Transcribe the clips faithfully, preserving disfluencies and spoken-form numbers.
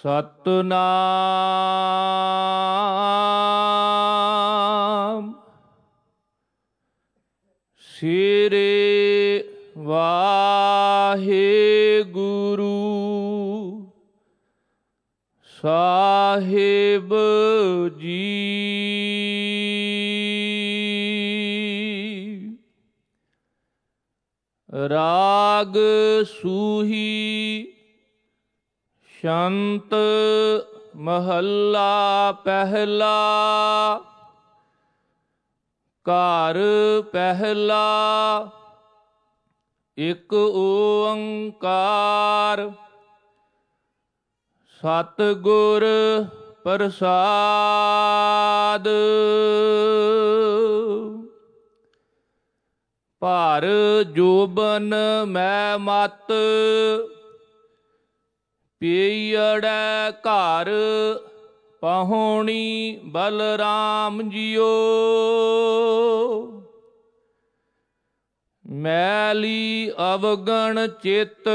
ਸਤਿਨਾਮ ਸ੍ਰੀ ਵਾਹਿਗੁਰੂ ਸਾਹਿਬ ਜੀ। ਰਾਗ ਸੂਹੀ ਸ਼ੰਤ ਮਹੱਲਾ ਪਹਿਲਾ। ਘਰ ਪਹਿਲਾ ਇੱਕ ਓੰਕਾਰ ਸਤਿਗੁਰ ਪ੍ਰਸਾਦ। ਭਰ ਜੋਬਨ ਮੈਂ ਮਤ ਪੀਅੜੈ ਘਰ ਪਹੁਣੀ ਬਲਰਾਮ ਜੀਓ। ਮੈਲੀ ਅਵਗਣ ਚਿੱਤ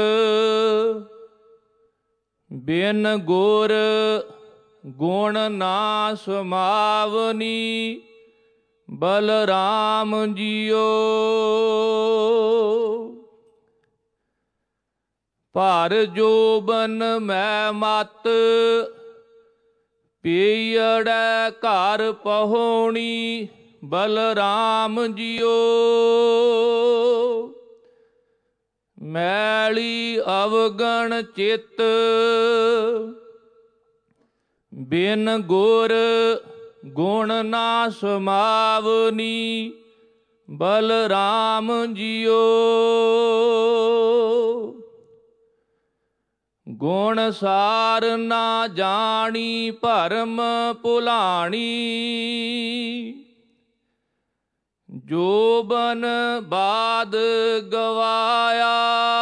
ਬਿਨ ਗੁਰ ਗੁਣ ਨਾ ਸਮਾਵਨੀ ਬਲਰਾਮ ਜੀਓ। ਭਰ ਜੋਬਨ ਮੈਂ ਮਤ ਪੀਅੜੈ ਘਰ ਪਹੁਣੀ ਬਲਰਾਮ ਜੀਓ। ਮੈਲੀ ਅਵਗਣ ਚਿੱਤ ਬਿਨ ਗੁਰ ਗੁਣ ਨਾ ਸਮਾਵਨੀ ਬਲਰਾਮ ਜੀਓ। ਗੁਣ ਸਾਰ ਨਾ ਜਾਣੀ ਭਰਮ ਭੁਲਾਣੀ ਜੋਬਨ ਬਾਦ ਗਵਾਇਆ।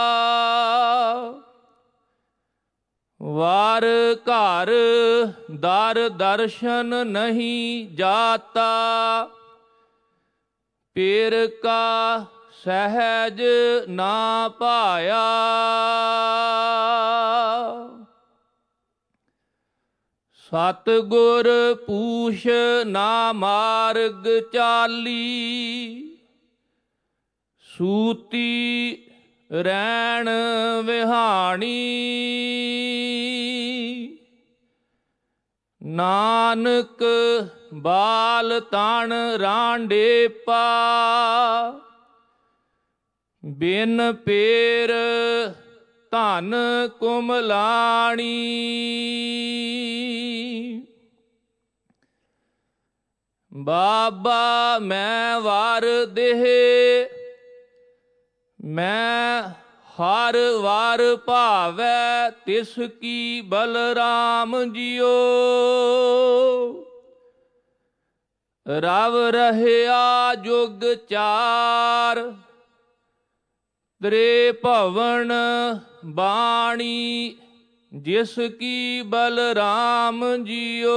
ਵਾਰ ਘਰ ਦਰ ਦਰਸ਼ਨ ਨਹੀਂ ਜਾਤਾ ਪੇਰ ਕਾ ਸਹਿਜ ਨਾ ਪਾਇਆ। ਸਤਿਗੁਰ ਪੂਛ ਨਾ ਮਾਰਗ ਚਾਲੀ ਸੂਤੀ ਰੈਣ ਵਿਹਾਣੀ। ਨਾਨਕ ਬਾਲ ਤਣ ਰਾਂਡੇ ਪਾ ਬਿਨ ਪੇਰ ਧਨ ਕੁਮਲਾਣੀ। ਬਾਬਾ ਮੈਂ ਵਾਰ ਦੇਹ ਮੈਂ ਹਰ ਵਾਰ ਭਾਵੈ ਤਿਸ ਕੀ ਬਲਰਾਮ ਜੀਓ। ਰਵ ਰਹਿਆ ਜੁਗ ਚਾਰ ਤ੍ਰੇ ਭਵਨ ਬਾਣੀ ਜਿਸ ਕੀ ਬਲਰਾਮ ਜੀਓ।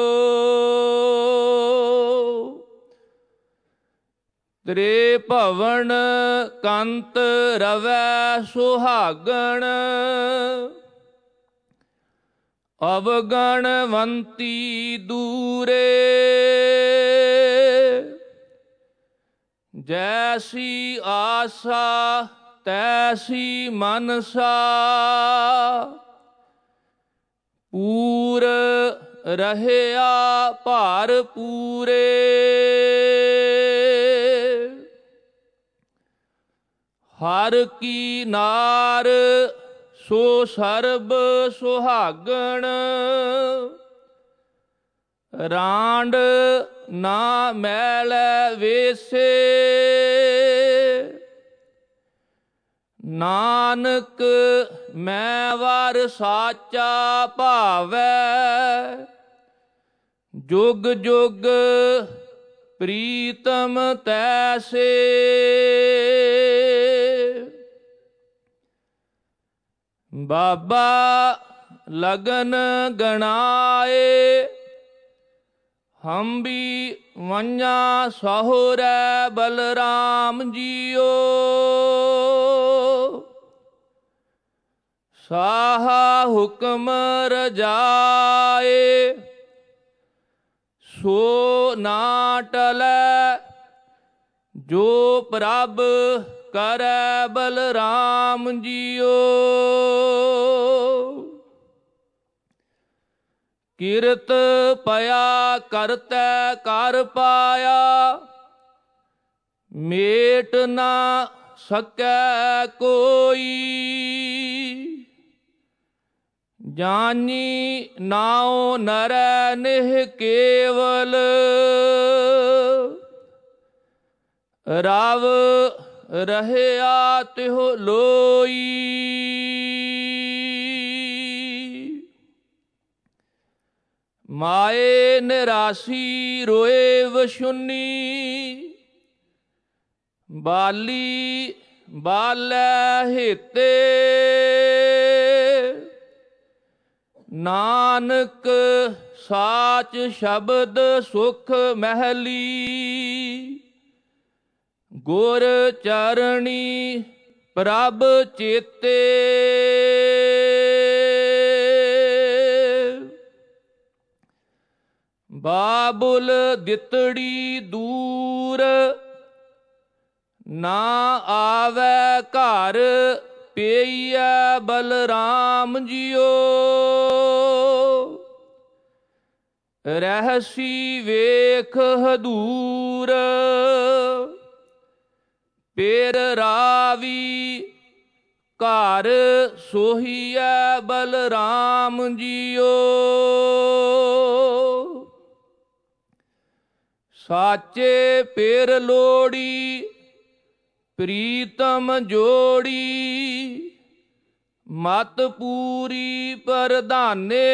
ਤ੍ਰੇ ਭਵਨ ਕੰਤ ਰਵੈ ਸੁਹਾਗਣ ਅਵਗਣਵੰਤੀ ਦੂਰੇ। ਜੈਸੀ ਆਸਾ ਤੈਸੀ ਮਨਸਾ ਪੂਰ ਰਹਿਆ ਭਾਰ ਪੂਰੇ। ਹਰ ਕੀ ਨਾਰ ਸੋ ਸਰਬ ਸੁਹਾਗਣ ਰਾਂਡ ਨਾ ਮੈਲੈ ਵੇਸੇ। ਨਾਨਕ ਮੈਂ ਵਰ ਸਾਚਾ ਭਾਵੈ ਜੁਗ ਜੁਗ ਪ੍ਰੀਤਮ ਤੈਸੇ। ਬਾਬਾ ਲਗਨ ਗਣਾਏ ਹੰਬੀ ਵੰਜਾ ਸਹੁਰੈ ਬਲਰਾਮ ਜੀਓ। ਸਾਹਾ ਹੁਕਮ ਰਜਾਏ, ਸੋ ਨਾ ਟਲੈ, ਜੋ ਪ੍ਰਭ ਕਰੈ ਬਲਰਾਮ ਜੀਓ। ਕਿਰਤ ਪਿਆ ਕਰਤੈ ਕਰ ਪਾਇਆ, ਮੇਟ ਨਾ ਸਕੈ ਕੋਈ। ਜਾਨੀ ਨਾਉ ਨਰੈ ਨਿਹ ਕੇਵਲ, ਰਵ ਰਹਿਆ ਤਿਹੁ ਲੋਈ। ਮਾਏ ਨਿਰਾਸੀ ਰੋਏ ਵਛੁਨੀ, ਬਾਲੀ ਬਾਲੈ ਹਿਤੇ। ਨਾਨਕ ਸਾਚ ਸ਼ਬਦ ਸੁਖ ਮਹਿਲੀ, ਗੁਰ ਚਰਣੀ ਪ੍ਰਭ ਚੇਤੇ। ਬਾਬੁਲ ਦਿਤੜੀ ਦੂਰ, ਨਾ ਆਵੈ ਘਰ ਪਈਐ ਬਲਰਾਮ ਜੀਓ। ਰਹਿਸੀ ਵੇਖ ਹਦੂਰ, ਪੇਰ ਰਾਵੀ ਘਰ ਸੋਹੀਐ ਬਲਰਾਮ ਜੀਓ। ਸਾਚੇ ਪੇਰ ਲੋੜੀ ਪ੍ਰੀਤਮ ਜੋੜੀ, ਮਤ ਪੂਰੀ ਪ੍ਰਧਾਨੇ।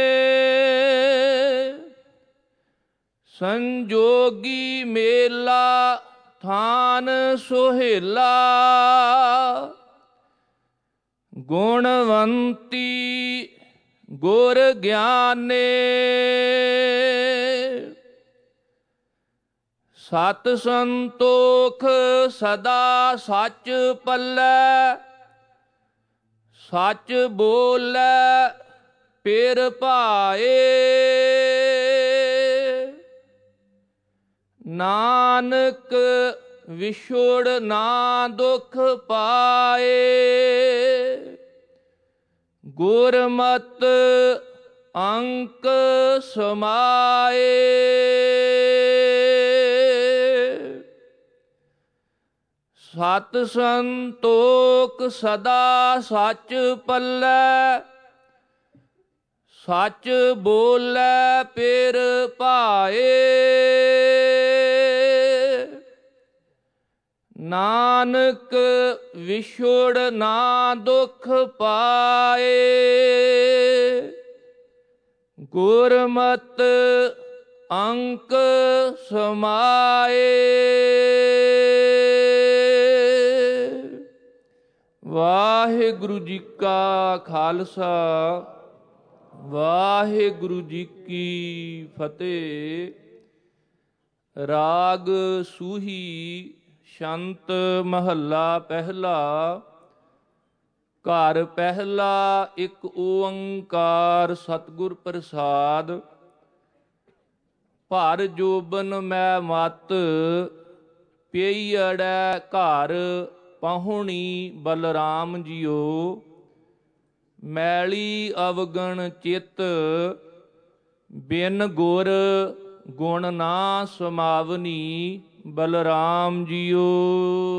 ਸੰਜੋਗੀ ਮੇਲਾ ਥਾਨ ਸੁਹੇਲਾ, ਗੁਣਵੰਤੀ ਗੁਰ ਗਿਆਨੇ। ਸਤ ਸੰਤੋਖ ਸਦਾ ਸੱਚ ਪੱਲੈ, ਸੱਚ ਬੋਲੈ ਪੇਰ ਭਾਏ। ਨਾਨਕ ਵਿਛੋੜ ਨਾ ਦੁਖ ਪਾਏ, ਗੁਰਮਤਿ ਅੰਕ ਸਮਾਏ। ਸਤ ਸੰਤੋਖ ਸਦਾ ਸੱਚ ਪੱਲੈ, ਸੱਚ ਬੋਲੈ ਪੇਰ ਭਾਏ। ਨਾਨਕ ਵਿਛੋੜ ਨਾ ਦੁਖ ਪਾਏ, ਗੁਰਮਤਿ ਅੰਕ ਸਮਾਏ। ਵਾਹਿਗੁਰੂ ਜੀ ਕਾ ਖਾਲਸਾ, ਵਾਹਿਗੁਰੂ ਜੀ ਕੀ ਫਤਿਹ। ਰਾਗ ਸੂਹੀ ਛੰਤ ਮਹੱਲਾ ਪਹਿਲਾ। ਘਰ ਪਹਿਲਾ ਇੱਕ ਓੰਕਾਰ ਸਤਿਗੁਰ ਪ੍ਰਸਾਦ। ਭਰ ਜੋਬਨ ਮੈਂ ਮਤ, ਪਈਅੜੈ ਘਰ ਪਾਹੁਣੀ ਬਲਰਾਮ ਜੀਓ। ਮੈਲੀ ਅਵਗਣ ਚਿੱਤ, ਬਿਨ ਗੁਰ ਗੁਣ ਨਾ ਸਮਾਵਨੀ ਬਲਰਾਮ ਜੀਓ।